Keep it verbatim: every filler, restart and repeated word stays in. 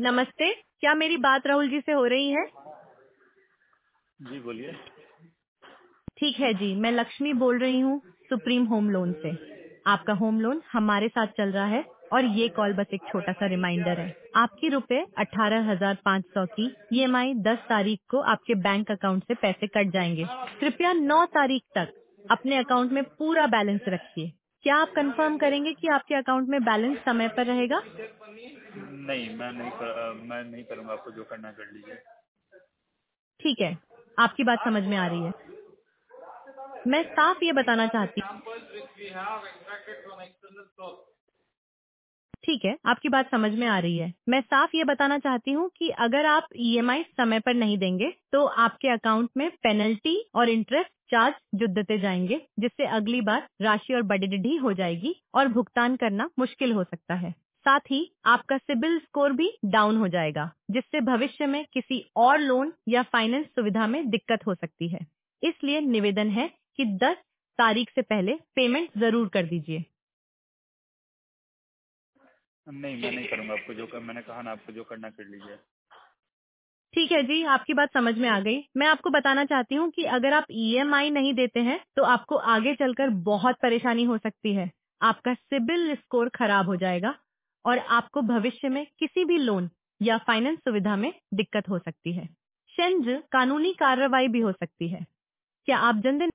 नमस्ते, क्या मेरी बात राहुल जी से हो रही है? जी बोलिए। ठीक है जी, मैं लक्ष्मी बोल रही हूँ सुप्रीम होम लोन से। आपका होम लोन हमारे साथ चल रहा है और ये कॉल बस एक छोटा सा रिमाइंडर है। आपकी रुपए अठारह हजार पाँच सौ की ईएमआई दस तारीख को आपके बैंक अकाउंट से पैसे कट जाएंगे। कृपया नौ तारीख तक अपने अकाउंट में पूरा बैलेंस रखिए। क्या आप कंफर्म करेंगे कि आपके अकाउंट में बैलेंस समय पर रहेगा? नहीं, मैं नहीं कर, अ, मैं नहीं करूंगा। आपको जो करना है कर लीजिए। ठीक है, आपकी बात समझ में आ रही है। मैं साफ ये बताना चाहती ठीक है, आपकी बात समझ में आ रही है। मैं साफ ये बताना चाहती हूँ कि अगर आप ईएमआई समय पर नहीं देंगे तो आपके अकाउंट में पेनल्टी और इंटरेस्ट चार्ज जुड़ते जाएंगे, जिससे अगली बार राशि और बढ़ी हो जाएगी और भुगतान करना मुश्किल हो सकता है। साथ ही आपका सिबिल स्कोर भी डाउन हो जाएगा, जिससे भविष्य में किसी और लोन या फाइनेंस सुविधा में दिक्कत हो सकती है। इसलिए निवेदन है कि दस तारीख से पहले पेमेंट जरूर कर दीजिए। नहीं, मैं नहीं करूंगा। आपको जो कर, मैंने कहा ना, आपको जो करना है कर लीजिए। ठीक है जी, आपकी बात समझ में आ गई। मैं आपको बताना चाहती हूँ कि अगर आप ईएमआई नहीं देते हैं तो आपको आगे चलकर बहुत परेशानी हो सकती है। आपका सिबिल स्कोर खराब हो जाएगा और आपको भविष्य में किसी भी लोन या फाइनेंस सुविधा में दिक्कत हो सकती है। शेंज कानूनी कार्रवाई भी हो सकती है। क्या आप जनधन